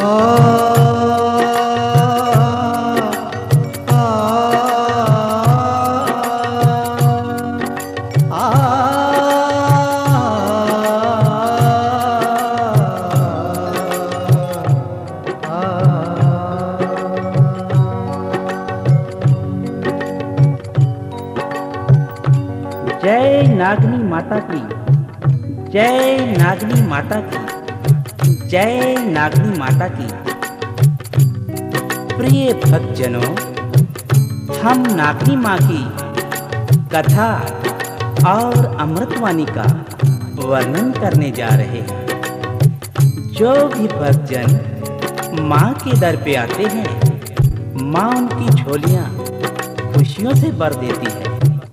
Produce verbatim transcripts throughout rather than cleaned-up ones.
जय नागनी माता की, जय नागनी माता की, जय नागनी माता की। प्रिय भक्तजनों, हम नागनी माँ की कथा और अमृतवाणी का वर्णन करने जा रहे हैं। जो भी भक्तजन माँ के दर पे आते हैं, माँ उनकी झोलियाँ खुशियों से भर देती है।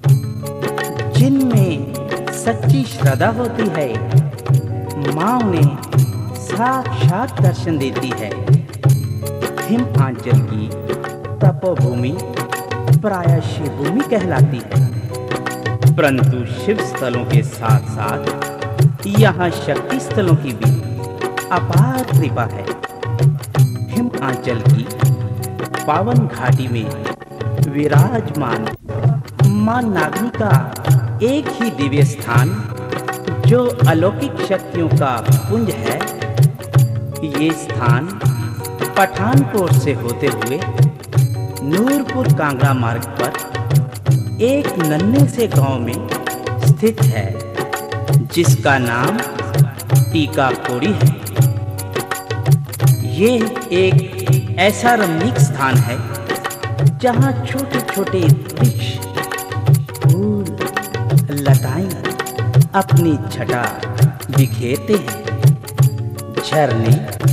जिनमें सच्ची श्रद्धा होती है, माँ उन्हें साक्षात दर्शन देती है। हिमाचल की तपोभूमि प्रायः शिव भूमि कहलाती है, परंतु शिव स्थलों के साथ साथ यहाँ शक्ति स्थलों की भी अपार कृपा है। हिमाचल की पावन घाटी में विराजमान माँ नागनी का एक ही दिव्य स्थान, जो अलौकिक शक्तियों का पुंज है। ये स्थान पठानकोट से होते हुए नूरपुर कांगड़ा मार्ग पर एक नन्हे से गांव में स्थित है, जिसका नाम टीकाकोड़ी है। ये एक ऐसा रमणीक स्थान है जहां छोटे छोटे वृक्ष, फूल, लताएं अपनी छटा बिखेरते हैं। झरने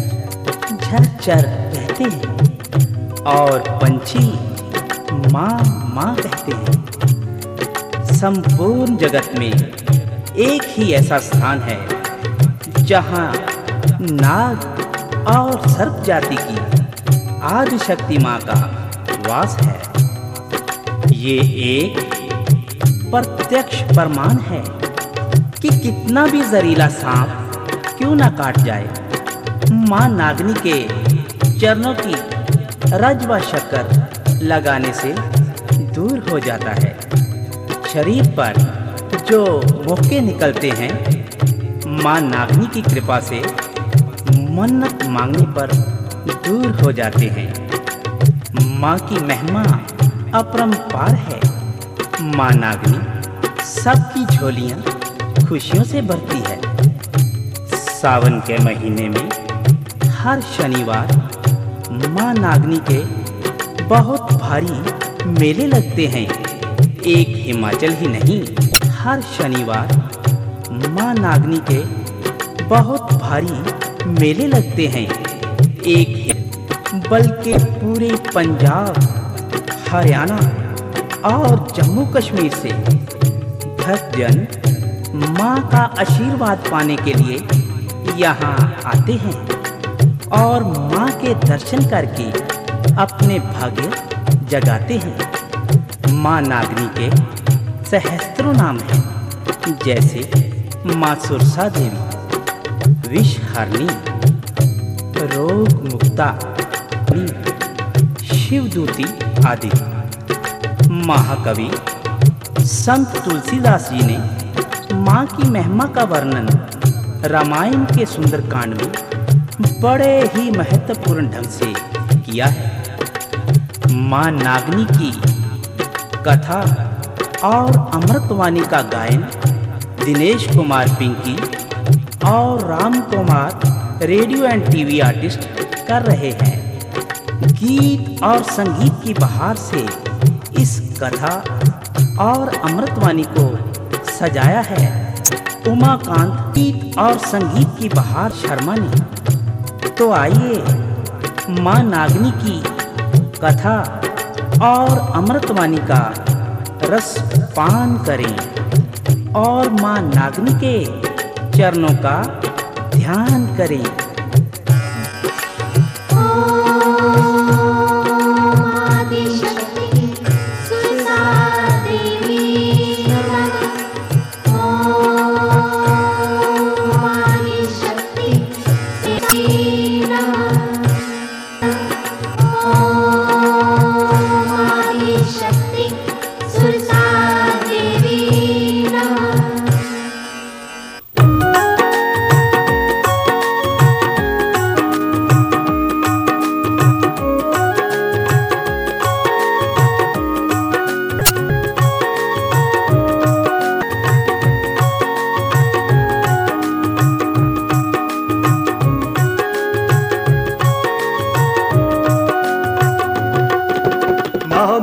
झरझर बहते हैं और पंछी माँ माँ कहते हैं। संपूर्ण जगत में एक ही ऐसा स्थान है जहाँ नाग और सर्प जाति की आदि शक्ति माँ का वास है। ये एक प्रत्यक्ष प्रमाण है कि कितना भी जहरीला सांप क्यों ना काट जाए, माँ नागनी के चरणों की रज व शक्कर लगाने से दूर हो जाता है। शरीर पर जो मोहके निकलते हैं, माँ नागनी की कृपा से मन्नत मांगने पर दूर हो जाते हैं। माँ की महिमा अपरंपार है। माँ नागनी सबकी झोलियाँ खुशियों से भरती है। सावन के महीने में हर शनिवार माँ नागनी के बहुत भारी मेले लगते हैं। एक हिमाचल ही नहीं, हर शनिवार माँ नागनी के बहुत भारी मेले लगते हैं। एक बल्कि पूरे पंजाब, हरियाणा और जम्मू कश्मीर से भक्तजन माँ का आशीर्वाद पाने के लिए यहाँ आते हैं और माँ के दर्शन करके अपने भाग्य जगाते हैं। माँ नागनी के सहस्त्रों नाम हैं, जैसे माँ सुरसा देवी, विषहरणी, रोग मुक्ता, शिवदूती आदि। महाकवि संत तुलसीदास जी ने माँ की महिमा का वर्णन रामायण के सुंदरकांड में बड़े ही महत्वपूर्ण ढंग से किया है। माँ नागनी की कथा और अमृतवाणी का गायन दिनेश कुमार पिंकी और Ram Kumar radio and TV artist कर रहे हैं। गीत और संगीत की बहार से इस कथा और अमृतवाणी को सजाया है उमाकांत गीत और संगीत की बहार शर्मा ने। तो आइए माँ नागनी की कथा और अमृतवाणी का रस पान करें और माँ नागनी के चरणों का ध्यान करें। Namaha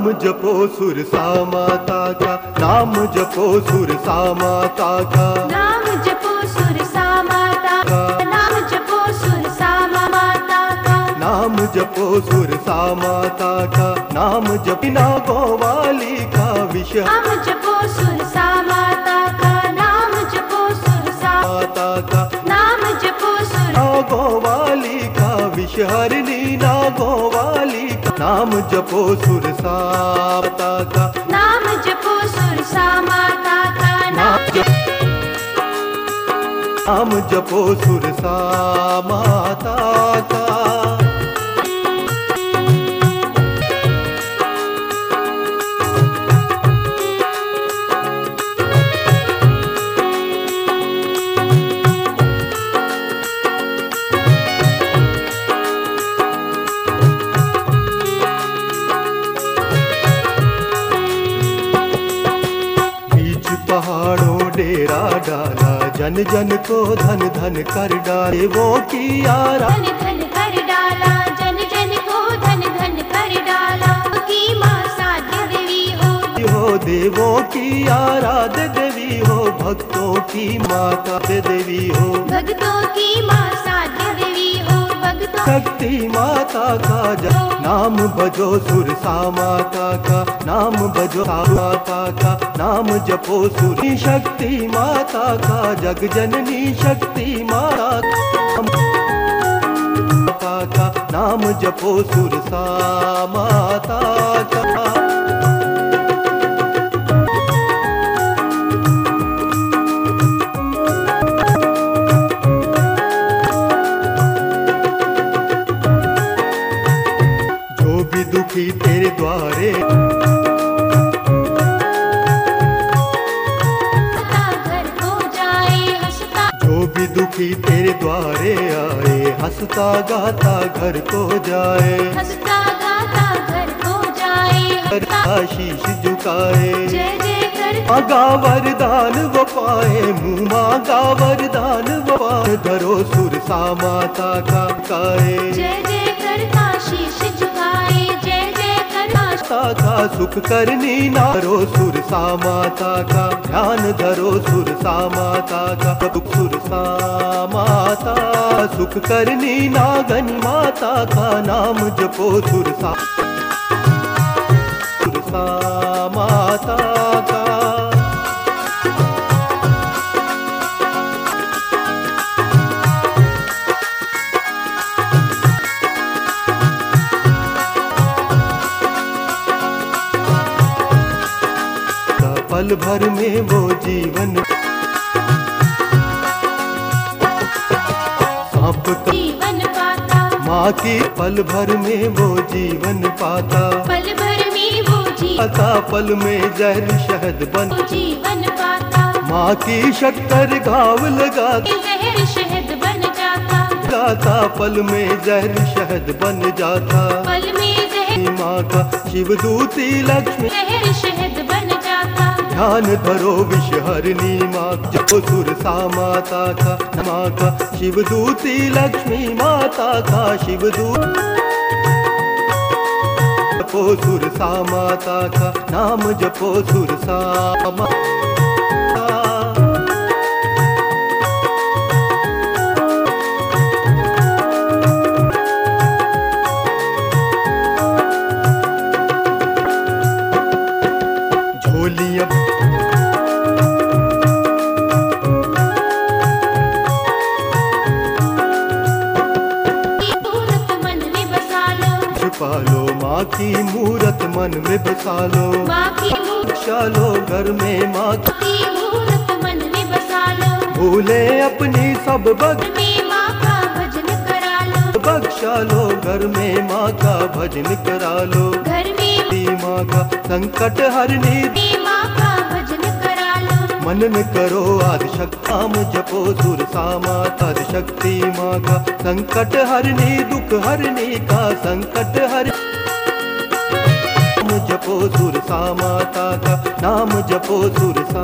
जपो सुर सा माता का, नाम जपो सुर सा माता का, नाम जपो सुर सा माता का, नाम जपो सुर सा माता का, नाम जपो सुर सा माता का, नाम जपिना गोवाली का विषय, नाम जपो सुर सा माता का, नाम जपो सुर सा माता का, नाम जपो सुर ना गोवाली का विषहरिणी ना गोवाली का, नाम जपो सुर सा माता का, नाम जपो सुर सा माता का, नाम जप नाम जपो सुर सा माता का। बीच पहाड़ों डेरा डाला, जन जन को धन धन कर डाले वो की आरा, धन धन कर डाला, जन जन को धन धन कर डाला, की माँ साध्य देवी हो, हो देवों की आराध्य देवी हो, भक्तों की माता देवी हो, भक्तों की माँ साध्य देवी हो, भक्तों शक्ति माता का जप, नाम भजो सुर सा माता का, नाम भजो सा माता का, नाम जपो सुर शक्ति माता का, जग जननी शक्ति माता का, नाम जपो सुर सा माता का। जो भी दुखी तेरे द्वारे घर को जाए हंसता, जो भी दुखी तेरे द्वारे आए, हंसता गाता घर को जाए, हंसता गाता घर को जाए, हंसता आशीष झुकाए, जय जय कर मांगा वरदान वो पाए, मुँह मांगा वरदान वो पाए, धरो सुर सा माता का काए, जय जय करता शीश झुकाए, जय जय करता माता का सुख करनी नारो सुर सा माता का, ध्यान धरो सुर सा माता का, सुर सा माता सुख करनी नागनी माता का, नाम जपो सुर सा सुर सा माता का। पल भर में वो जीवन सांप का जीवन पाता, माँ की, पल भर में वो जीवन पाता, पल भर में वो जीवन पाता पल में जहर शहद बन, जीवन पाता, माँ की शक्कर घाव लगा जहर शहद बन जाता, गाता पल में जहर शहद बन जाता, पल में जहर माँ का शिवदूती लक्ष्मी जहर शहद बन जाता, ध्यान धरो विषहरिणी माँ जपो सुर सा माता का, माँ का शिवदूती लक्ष्मी माता का, शिवदूत जपो सुर सा माता का, नाम जपो सुर सा माता। झोलियाँ मूरत मन में बसा लो, छुपा लो माँ की मूरत मन में बसा लो, माँ की मूरत बख्शा लो घर में माँ की, की मूरत मन में बसा लो, भूले अपनी सब बग घर में माँ का भजन करा लो, बख्शा लो घर में माँ का भजन करा लो, घर में माँ का संकट हरनी में माँ का भजन करा लो, मनन करो आदि शक्ति, नाम जपो सुर सा माता शक्ति माँ का, संकट हरनी दुख हरनी का, संकट हर नाम जपो सुर सा माता का, नाम जपो सुर सा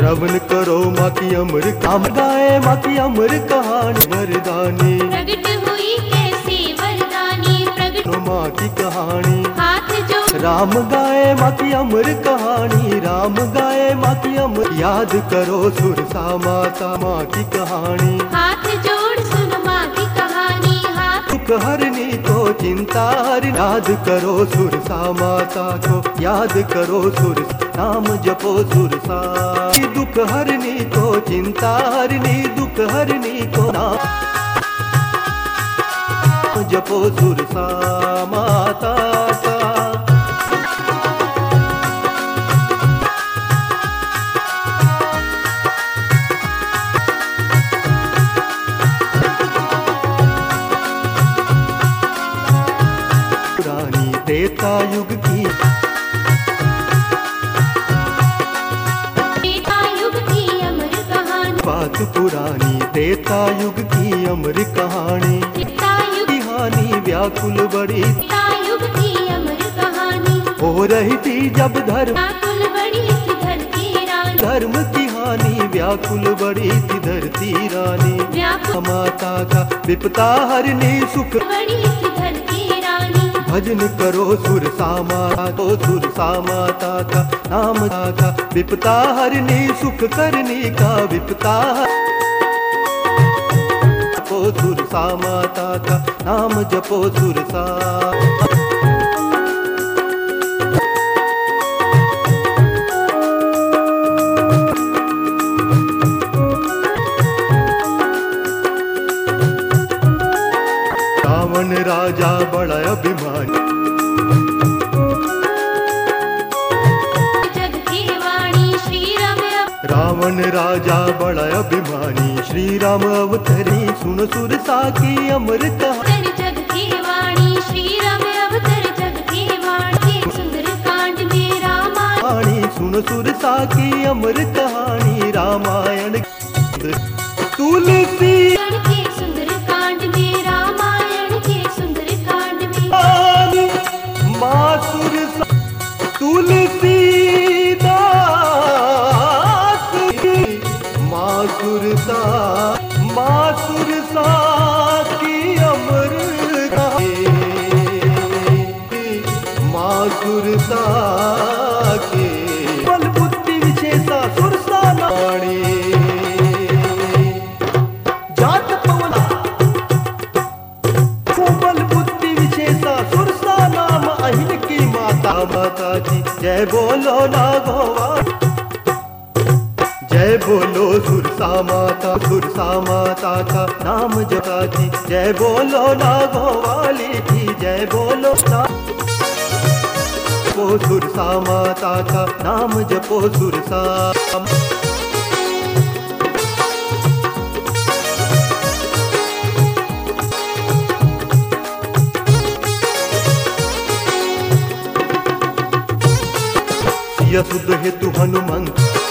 श्रवण करो माँ की अमर काम गाए माँ की अमर कहानी वरदानी प्रगट हुई कैसे वरदानी प्रगट माँ की कहानी हाथ जो राम गाए माँ की अमर कहानी राम गाए माँ की अमर याद करो सुरसा माता माँ की कहानी हाथ जोड़ सुन माँ की कहानी हाथ दुख हरनी को चिंता हर याद करो सुरसा माता को याद करो सुर नाम जपो सुरसा दुख हरनी को चिंता हरनी दुख हरनी को नाम जपो सुरसा माता का त्रेता युग की त्रेता युग की अमर कहानी बात पुरानी त्रेता युग की अमर कहानी त्रेता युग कहानी व्याकुल बड़ी त्रेता युग की अमर कहानी हो रही थी जब धर्म व्याकुल बड़ी थी धरती रानी धर्म की हानि व्याकुल बड़ी थी धरती रानी व्याकुल माता का विपता हरनी सुख बड़ी थी धरती रानी भजन करो सुरसा माता को सुरसा माता का नाम का विपता हरनी सुख करनी का विपता जपो सुरसा माता का नाम जपो सुरसा रावण राजा बड़ा अभिमानी जग की वाणी श्री राम रावण राजा बड़ा अभिमानी श्री राम अवतरी सुन सुरसा की अमर कहानी अवतर जग की वाणी श्री राम अवतर जग की वाणी सुंदर कांड में रामायण सुन सुरसा की अमर कहानी रामायण तुलसी के सुंदर कांड में रामायण के सुंदर कांड में माँ सुरसा तुलसी दास माँ सुरसा माँ सुरसा की अमर माँ सुरसा के बल बुद्धि विशेषा सुरसा नाणी जात पवना बल बुद्धि विशेषा सुरसा नाम अहिन की माता माता जी जय बोलो ना गोवा जय बोलो सुरसा माता सुरसा माता का नाम जपा जी जय बोलो ना गोवाली की जय बोलो ना जपो सुरसा माता का नाम जपो सुरसा सुध हेतु हनुमंत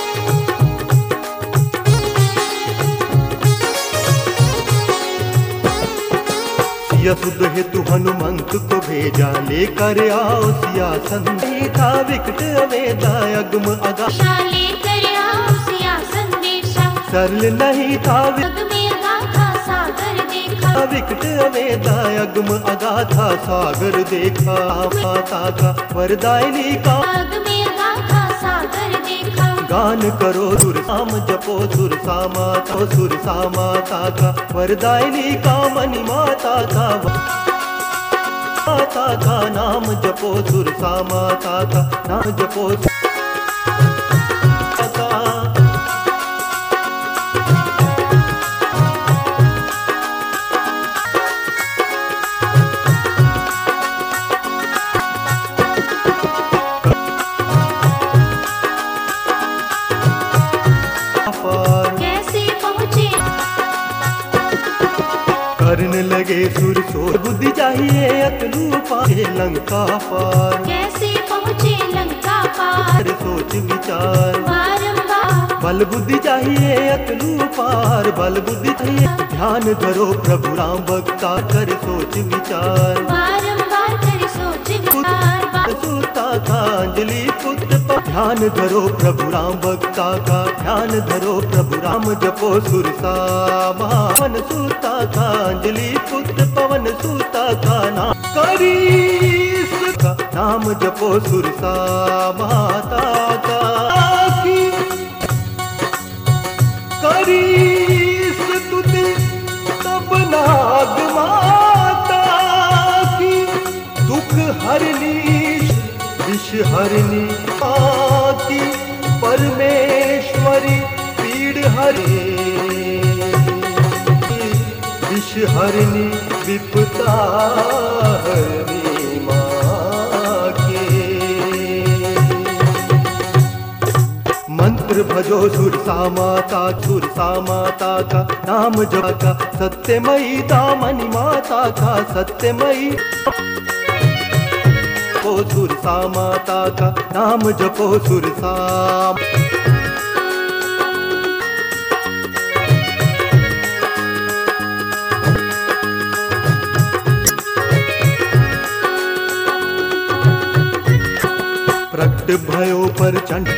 सुध हेतु हनुमंत को भेजा लेकर आओ सियासन था विकट अवेदा अगम अगा लेकर आओ सियासन देशा सरल नहीं था जग में गाथा सागर देखा विकट अवेदा अगम अगा था सागर देखा माता का वरदायिनी का जग में गाथा सागर देखा गान करो सुरसाम जपो सुरसा माता सुरसा माता का वरदायिनी का मणि माता का माता का नाम जपो सुरसा माता का नाम जपो करने लगे सुर सोर बुद्धि चाहिए अतलू पाए लंका पार कैसे पहुँचे लंका पार सोच विचार बारंबार बल बुद्धि चाहिए अतलू पार, बल बुद्धि चाहिए। ध्यान धरो प्रभु राम भक्ता कर सोच विचार, बारंबार कर सोच विचार। सूता का अंजलि पुत्र पर ध्यान धरो प्रभु राम भक्ता का, ध्यान धरो प्रभु राम जपो सुरसामा। पवन सूता का अंजलि पुत्र पवन सूता का नाम करीस का नाम जपो सुरसा माता का की करीस तुति तब नाग माता की दुख हरनी विष हरनी की परमेश्वरी पीड़ हरे विष हरनी विपदा हरनी माँ के। मंत्र भजो सुरसा माता, सुरसा माता का नाम जपा, सत्यमयी दामनी माता का सत्यमयी। जपो सुरसा माता का नाम जपो सुरसा। प्रकट भयो पर चंड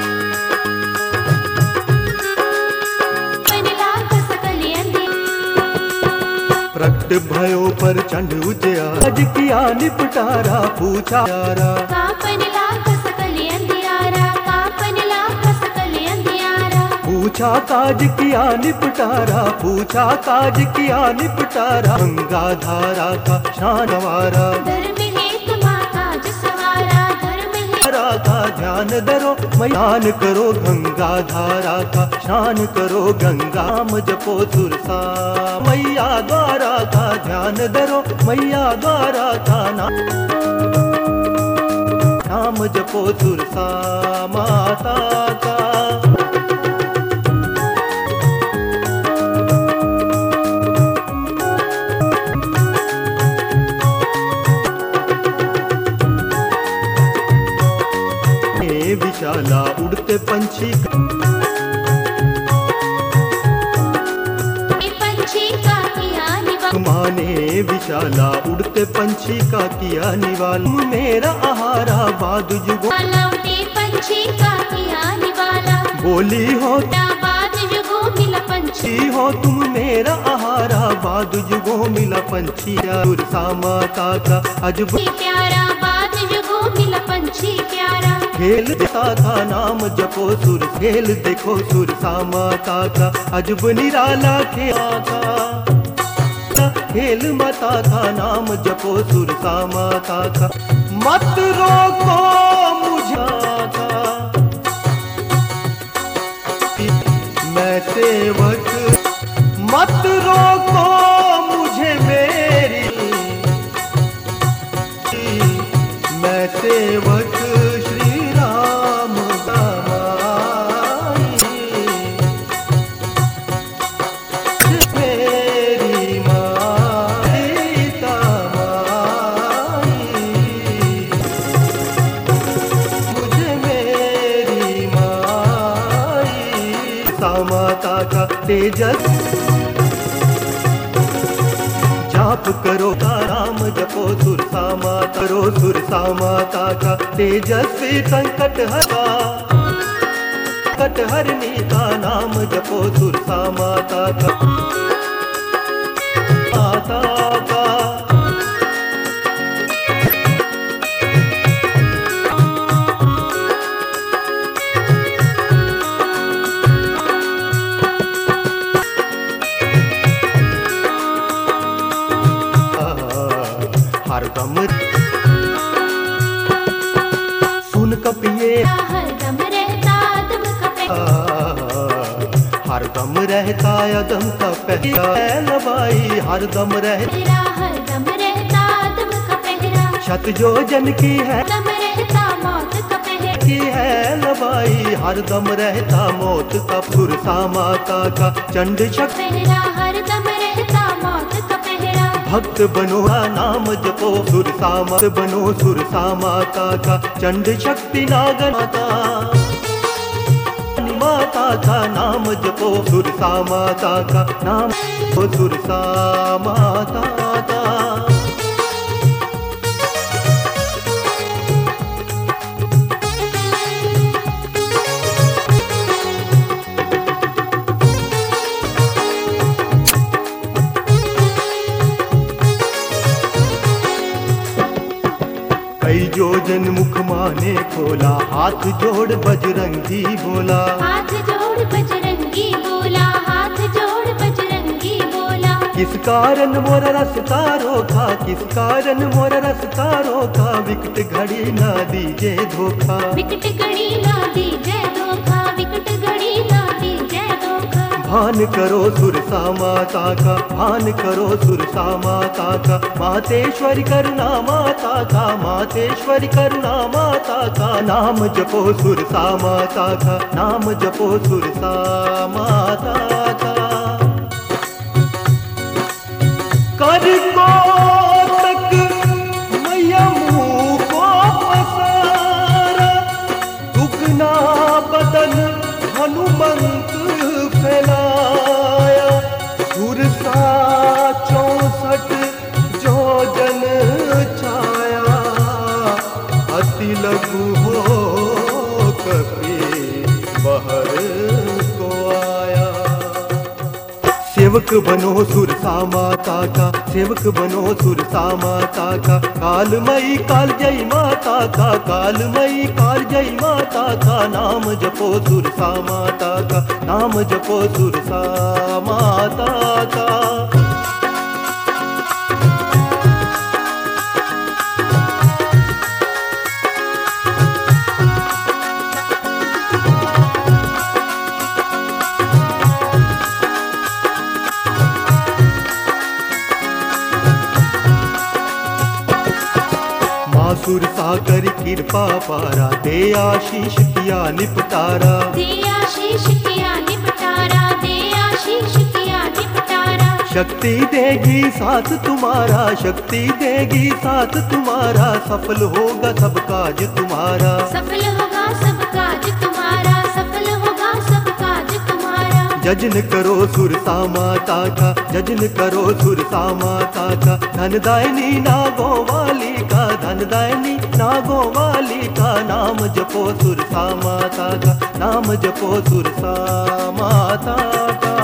प्रकट भयो पर चंड उजया, आज किया निपटारा पूछा यारा। पूछा काज किया निपटारा, पूछा काज किया निपटारा। गंगा धारा का शानवारा, का ध्यान धरो मैयान करो गंगा धारा का शान करो। गंगा नाम जपो सुरसा मैया द्वारा का ध्यान धरो, मैया द्वारा का नाम नाम जपो सुरसा माता का। विशाला उड़ते पंछी पंछी का किया निवान, माने विशाला उड़ते पंछी का किया निवान। मेरा आहारा बाद जुगो पंछी का किया निवाला, बोली हो बाद जुगो मिला पंछी हो तुम मेरा आहारा बाद जुगो मिला पंछी। सुरसा माता का अजब प्यारा, बाद जुगो मिला पंछी प्यारा। खेल देता का नाम जपो सुर, खेल देखो सुरसा माता का अजब निराला खेल। खेल माता का नाम जपो सुरसा माता का। मत रोको मुझे मैं सेवक, मत रोको मुझे मेरी मैं सेवक माता का तेजस जाप करो का नाम जपो सुरसा माता, करो सुरसा माता का तेजस्वी संकट हरा संकट हरनी का नाम जपो सुरसा माता का माता का। हरदम सुन कपिए हरदम रहता दम कपे, हरदम रहता यदम कपहरा लबाई हरदम रहता हरदम रहता दम कपहरा। शत जो जन की है दम रहता मौत कपहरा की है लबाई हरदम रहता मौत का। सुरसा माता का चंड शक्ति पहरा, हरदम रहता मौत कपहरा। भक्त बनो नाम जपो सुरसा मत बनो सुरसा माता का। चंड शक्ति नाग माता माता माता का नाम जपो, सुरसा माता का नाम जपो, सुरसा माता का। कई जोजन मुख माने खोला, हाथ जोड़ बजरंगी बोला, हाथ जोड़ बजरंगी बोला, हाथ जोड़ बजरंगी बोला। किस कारण मोर रास्ता रोका, किस कारण मोर रास्ता रोका, विकट घड़ी ना दीजे धोखा, विकट घड़ी ना दीजे धोखा, विकट घड़ी ना दीजे धोखा। भान करो सुरसा माता का, भान करो सुरसा माता का, मातेश्वरी करुणा माता का, मातेश्वरी करुणा माता का, नाम जपो सुरसा माता का, नाम जपो सुरसा माता का। कर को तक मैया मुँह को पसारा, दुगना बदन हनुमंत फैलाया, सुरसा चौसठ जोजन छाया, अति लघु हो कपि बहर को आया। सेवक बनो सुरसा माता का, सेवक बनो सुरसा माता का, कालमयी काल जय माता का, कालमयी काल जय माता का, नाम जपो सुरसा माता का, नाम जपो सुरसा माता का। सुरसा कर कृपा पारा, दे आशीष किया निपटारा, दे आशीष किया निपटारा, दे आशीष किया निपटारा। शक्ति देगी साथ तुम्हारा, शक्ति देगी साथ तुम्हारा, सफल होगा सब काज तुम्हारा, सफल होगा सब काज तुम्हारा, सफल होगा सब काज तुम्हारा। जजन करो सुरसा माता का, जजन करो सुरसा माता का, धनदायिनी नागो वाली का, धनदायिनी नागो वाली का, नाम जपो सुरसा माता का, नाम जपो सुरसा माता का।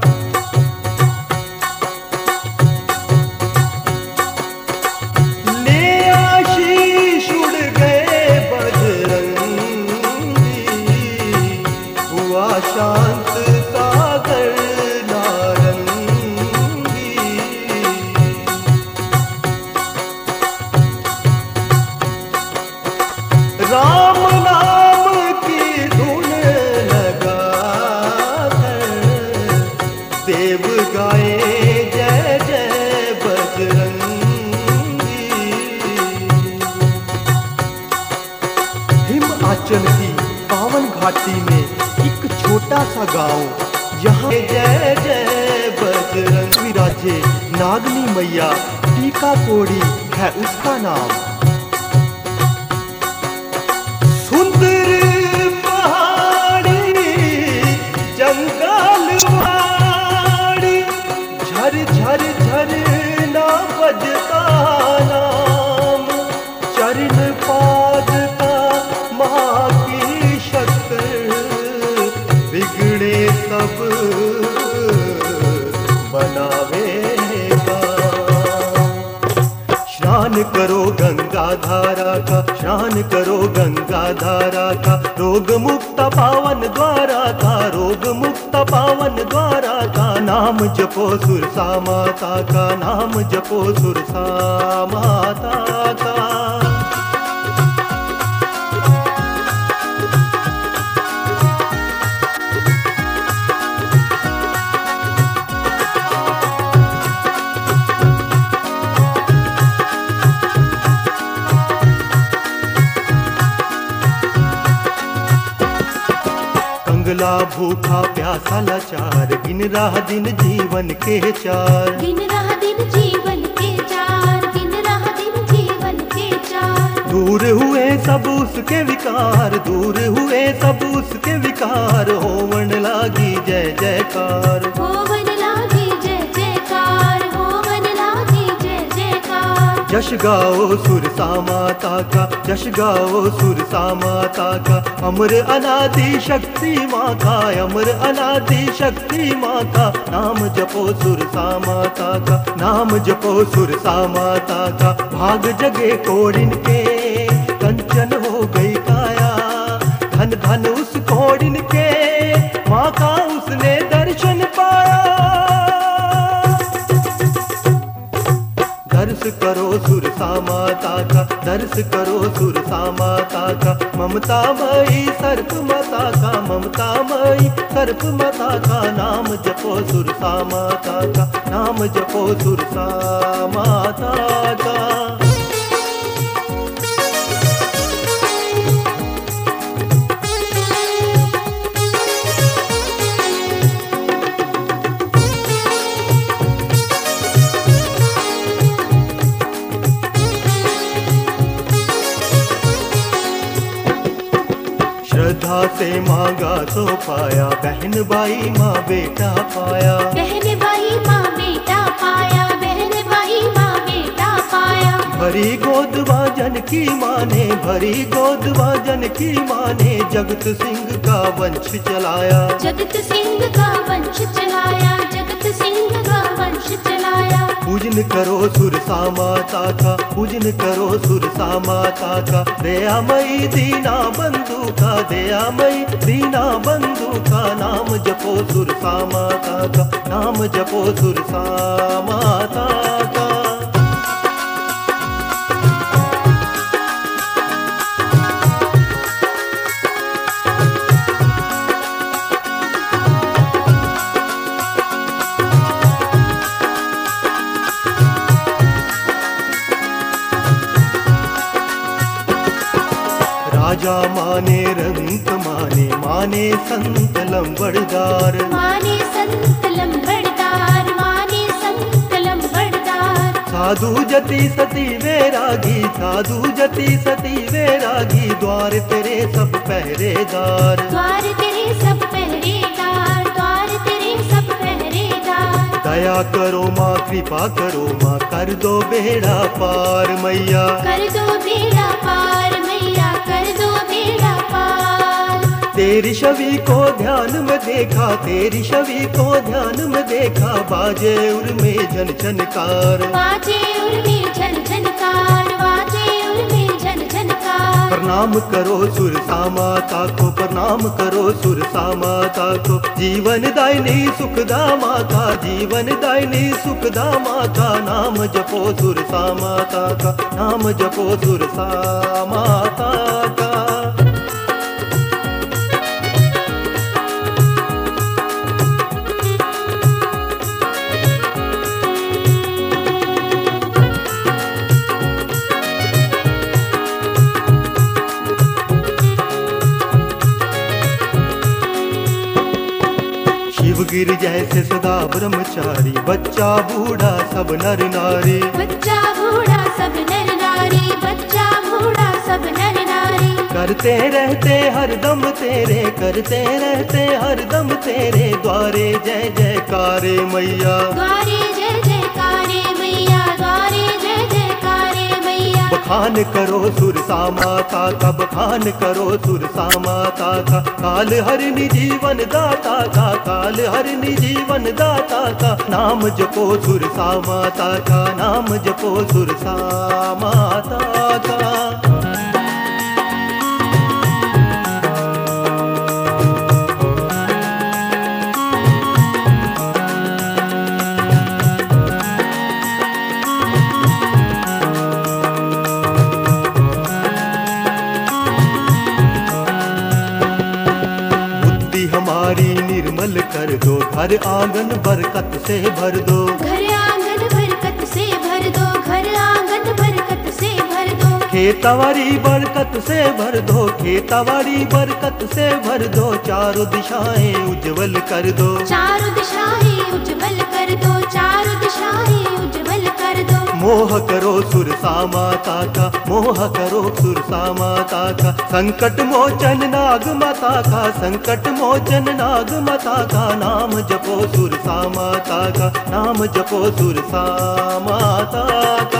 ले आशीष उड़ गए बजरंगी, हुआ शांत सागर नारंगी। राम नाम की धुन लगा कर, देव गाए जय जय बजरंगी। हिमाचल की पावन घाटी में एक छोटा सा गांव, यहाँ जय जय बजरंग विराजे, नागनी मैया टीका कोड़ी है उसका नाम। सुंदर पहाड़ी जंगल वाड़ी, झर झर झर ना बजता नाम, चरण पादता माँ की शक्ति, बिगड़े सब बनावेगा। स्नान करो गंगा धारा का, स्नान करो गंगा धारा का, रोग मुक्त पावन द्वारा का, रोग मुक्त पावन द्वारा का, नाम जपो सुरसा माता का, नाम जपो सुरसा माता का। कंगला भूखा प्यासा लाचार, गिन रहा दिन जीवन के चार, दिन रहा दिन जीवन के चार, दिन रहा दिन जीवन के चार। दूर हुए सब उसके विकार, दूर हुए सब उसके विकार, होवन लागी जय जयकार। होवन लागी जय जयकार, होवन लागी जय जयकार। जश गाओ सुरसा माता का, जश गाओ सुरसा माता का, अमर अनादि शक्ति माँ का, अमर अनादि शक्ति माँ का, नाम जपो सुरसा माता का, नाम जपो सुरसा माता का। भाग जगे कोड़िन के कंचन हो गई काया, धन धन उस कोड़िन के माँ का उसने दर्शन पाया। दर्श करो सुरसा माता का, दर्श करो सुरसा माता का, ममता मई सर्प माता का, ममता मई सर्प माता का, नाम जपो सुरसा माता का, नाम जपो सुरसा माता का। श्रद्धा से मांगा तो पाया, बहन भाई माँ बेटा पाया। बहन भाई माँ बेटा पाया, बहन भाई माँ बेटा पाया। भरी गोद वाजन की माने, भरी गोद वाजन की माने, जगत सिंह का वंश चलाया। जगत सिंह का वंश चलाया, जगत सिंह का वंश चलाया। पूजन करो सुरसा माता का, पूजन करो सुरसा माता का, दयामयी दीना बंधु का, दयामयी दीना बंधु का, नाम जपो सुरसा माता का, नाम जपो सुरसा माता का। राजा माने रंक माने, माने संत लंबड़दार, माने संत लंबड़दार, माने संत लंबड़दार। साधु जति सती वैरागी, साधु जति सती वैरागी, द्वार तेरे सब पहरेदार, द्वार तेरे सब पहरेदार, द्वार तेरे सब पहरेदार। दया करो माँ, कृपा करो माँ, कर दो बेड़ा पार मैया, कर दो बेड़ा पार मैया, कर दो बेड़ा पार। तेरी छवि को ध्यान में देखा, तेरी छवि को ध्यान में देखा, बाजे उर में झन झनकार, बाजे उर में झन झनकार, बाजे उर में झन झनकार। प्रणाम करो सुरसा माता को, प्रणाम करो सुरसा माता को, जीवन दायिनी सुखदा माता, जीवन दायिनी सुखदा माता, नाम जपो सुरसा माता का, नाम जपो सुरसा माता का। शिवगिर जैसे सदा ब्रह्मचारी, बच्चा बूढ़ा सब नर नारी, बच्चा बूढ़ा सब नर नारी, बच्चा बूढ़ा सब नर नारी। करते रहते हरदम तेरे, करते रहते हरदम तेरे, द्वारे जय जयकारे मैया, द्वारे जय जयकारे मैया, द्वारे जय जयकारे मैया। बखान करो सुरसा माता का, बखान करो सुरसा माता का, काल हरिणी जीवन दाता का, काल हरिणी जीवन दाता का, नाम जपो सुरसा माता का, नाम जपो सुरसा माता का। हमारी निर्मल कर दो, घर आंगन बरकत से भर दो, घर आंगन बरकत से भर दो, घर आंगन बरकत से भर दो। खेतवारी बरकत से भर दो, खेतवारी बरकत से भर दो, चारों दिशाएं उज्जवल कर दो, चारों दिशाएं उज्जवल कर दो, चारों दिशाएं उज्जवल कर दो। मोह करो सुरसा माता का, मोह करो सुरसा माता का। संकट मोचन नाग माता का, संकट मोचन नाग माता का। नाम जपो सुरसा माता का, नाम जपो सुरसा माता का।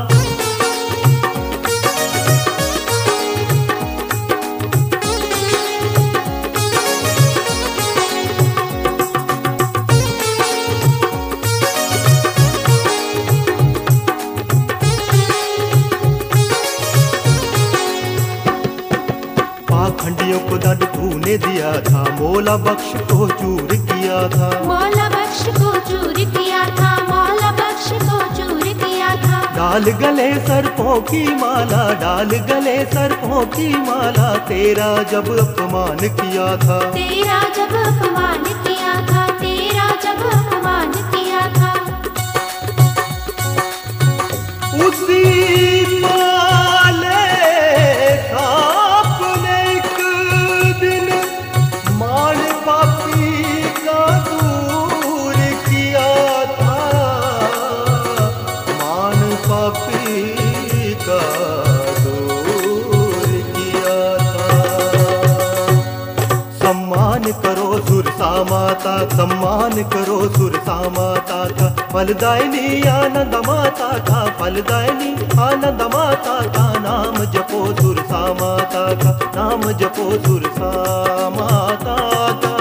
पाखंडियों को दंड तूने दिया था, मौला बख्श को चूर किया था। मौला बख्श को चूर किया था, मौला बख्श को चूर किया था। डाल गले सर्पों की माला, डाल गले सर्पों की माला। तेरा जब अपमान किया था, तेरा जब अपमान किया था, तेरा जब अपमान किया था। उसी माले का आपने एक दिन मान पापी का दूर किया था, मान पापी का दूर किया था। सम्मान करो सुरसा माता, सम्मान करो सुरसा माता का। फलदायिनी आनंद माता का, फलदायिनी आनंद माता का। नाम जपो सुरसा माता का, नाम जपो सुरसा माता का।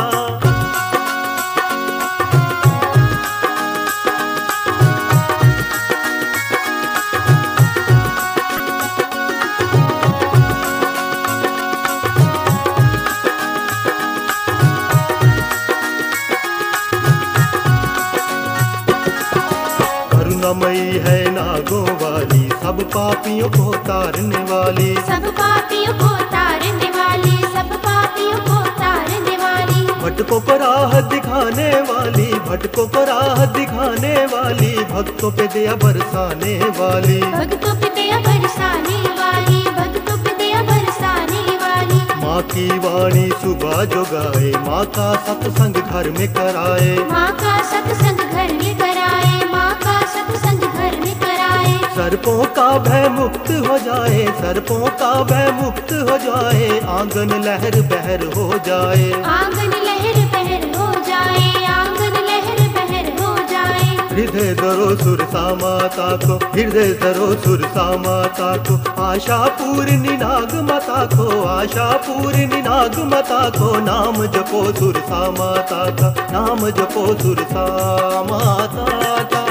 करुणामयी है नागों वाली, सब पापियों को तारने वाली। सब पापियों को तारने वाली, सब पापियों को तारने वाली। भटकों को राह दिखाने वाली, भटकों को राह दिखाने वाली। भक्तों पे दया बरसाने वाली, भक्तों पे दया बरसाने वाली, भक्तों पे दया बरसाने वाली। माँ की वाणी सुबह जो गाए, माँ का सत्संग घर में कराए। माँ का सत्संग घर में कराए, माँ का सत्संग घर में कराए। सर्पों का भय मुक्त हो जाए, सर्पों का भय मुक्त हो जाए। आंगन लहर बहर हो जाए, आंगन लहर बहर हो जाए, आंगन लहर बहर हो जाए। हृदय धरो सुरसा माता को, हृदय धरो सुरसा माता को। आशा पूर्णी नाग माता को, आशा पूर्णी नाग माता को। नाम जपो सुरसा माता का, नाम जपो सुरसा माता का।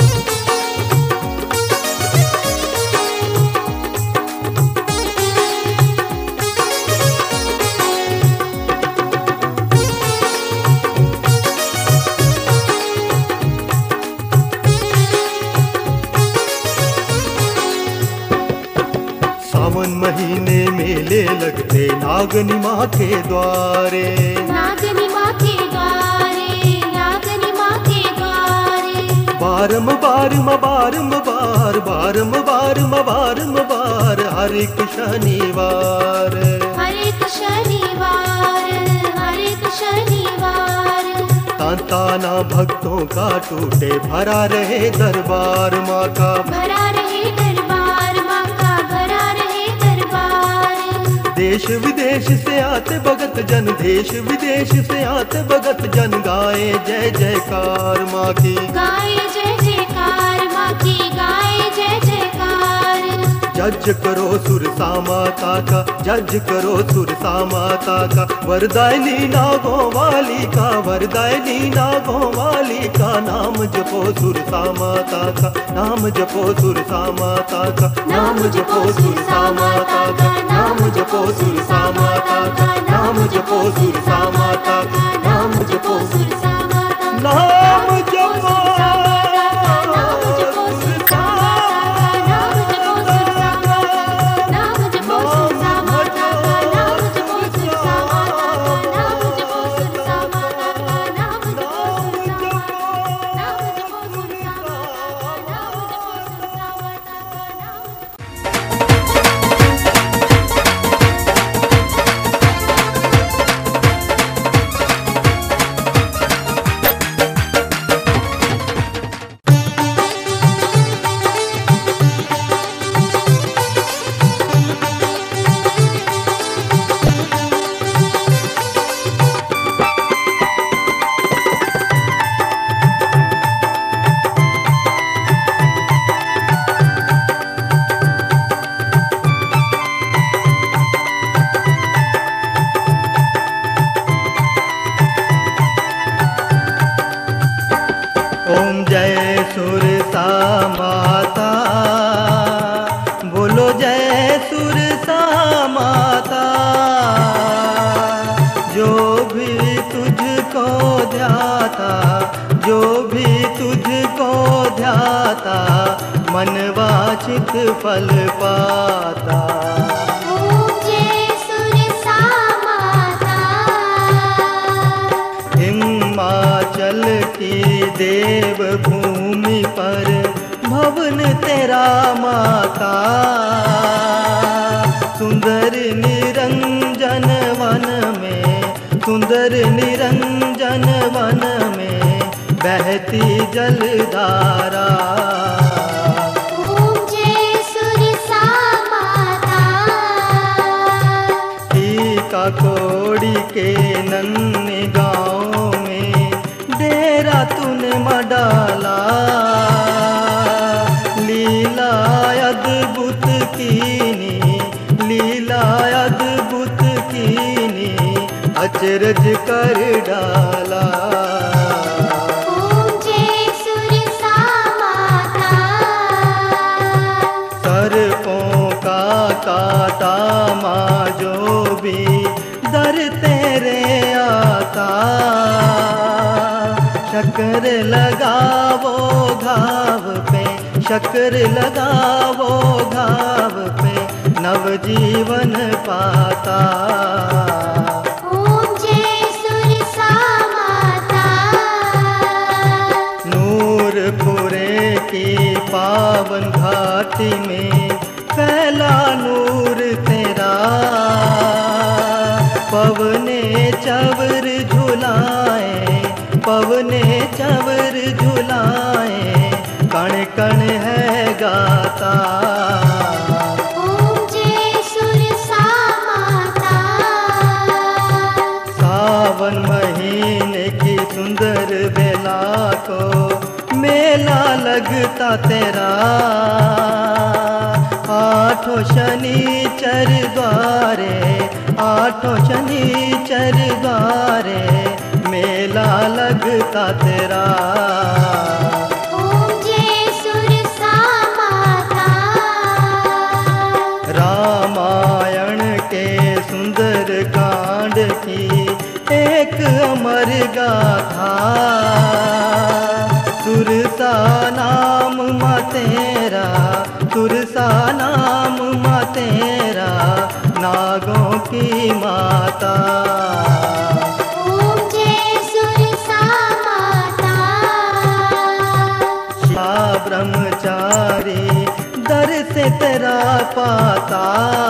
सावन महीने मेले लगते नागनी माँ के द्वारे, नागनी माँ के द्वारे, नागनी माँ के द्वारे। बारम बारम बारम बार, बारम बारम बारम बार। हर एक शनिवार, हर एक शनिवार, हर एक शनिवार। तांताना भक्तों का टूटे, भरा रहे दरबार माँ का। भरा रहे दरबार माँ का, भरा रहे दरबार। देश विदेश से आते भगत जन, देश विदेश से आते भगत जन। गाए जय जयकार माँ की, गाए जय जयकार माँ की, गाए जय जयकार। जज करो सुरसा माता का, जज करो सुरसा माता का। वरदायिनी नागों वाली का, वरदायिनी नागों वाली का। नाम जपो सुरसा माता का, नाम जपो सुरसा माता का। नाम जपो सुरसा माता का, नाम जपो सुरसा माता का, नाम जपो सुरसा माता का, नाम जपो सुरसा माता का। नाम जपो भी तुझको ध्याता, जो भी तुझको ध्याता, मन वांछित फल पाता। पूजे सुर सामाता, हिमाचल की देव भूमि पर भवन तेरा माता। सुंदर निरंजन वन में, सुंदर निरंजन वन में बहती जलधारा। पूजे सुर सामाता, टीका कोड़ी के नन्हे गाँव में डेरा तूने मडाला। लीला अद्भुत कीनी, लीला अद्भुत कीनी, अचरज कर डाला। पूजे सुर सामाता, सर्पों का काटा माँ जो भी दर तेरे आता। शक्कर लगावो घाव पे, शक्कर लगावो घाव पे, नवजीवन पाता। पूजे सुर सामाता, नूरपुरे की पावन घाटी में फैला नूर तेरा। पवने चवर झुलाए, पवने चवर झुलाए, कण कण है गाता। पूजे सुर सामाता, सावन महीने की सुंदर बेला को मेला लगता तेरा। आठों शनिचर द्वारे, आठों शनिचर द्वारे मेला लगता तेरा। पूजे सुर सामाता, रामायण के सुंदर कांड की एक अमर गाथा। सुरसा नाम माँ तेरा, सुरसा नाम माँ तेरा, नागों की माता। पूजे सुर सामाता, शिवा ब्रह्मचारी दर से तेरा पाता।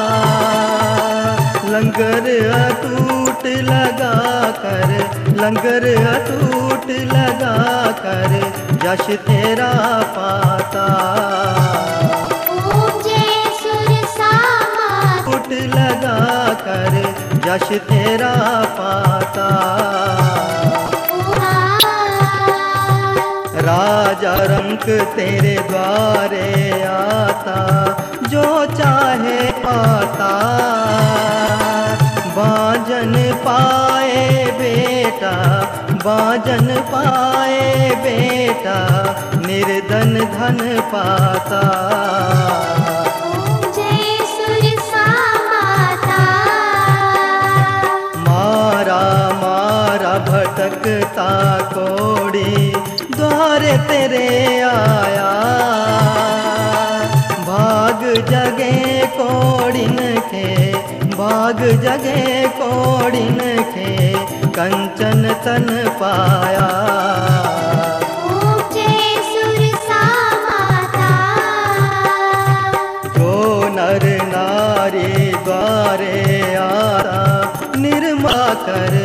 लंगर अटूट लगा कर, लंगर अटूट लगा कर, यश तेरा पाता। पूजे सुर सामाता, टूट लगा कर, यश तेरा पाता। राजा रंक तेरे द्वारे आता, जो चाहे पाता। बाजन पाए बेटा, बाजन पाए बेटा, निर्धन धन पाता। पूजे सुर सामाता, मारा मारा भटकता कोड़ी द्वारे तेरे आया। भाग जगे कोड़िन के, भाग जगे कोड़िन के, कंचन तन पाया।